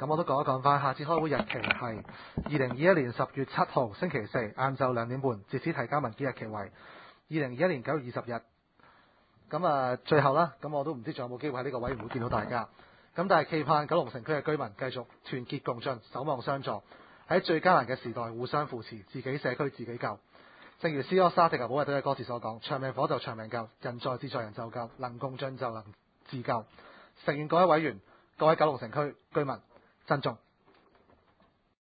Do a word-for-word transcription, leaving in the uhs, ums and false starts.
咁我都講一講翻，下次開會日期係二零二一年十月七號星期四晏晝兩點半，截止提交文件日期為二零二一年九月二十日。咁啊，最後啦，咁我都唔知仲有冇機會喺呢個委員會見到大家。咁但係期盼九龍城區嘅居民繼續團結共進，守望相助，喺最艱難嘅時代互相扶持，自己社區自己救。正如 C ALL 沙地球保衛隊嘅歌詞所講：長命火就長命救，人在志在人就救，能共進就能自救。誠願各位委員、各位九龍城區居民珍重。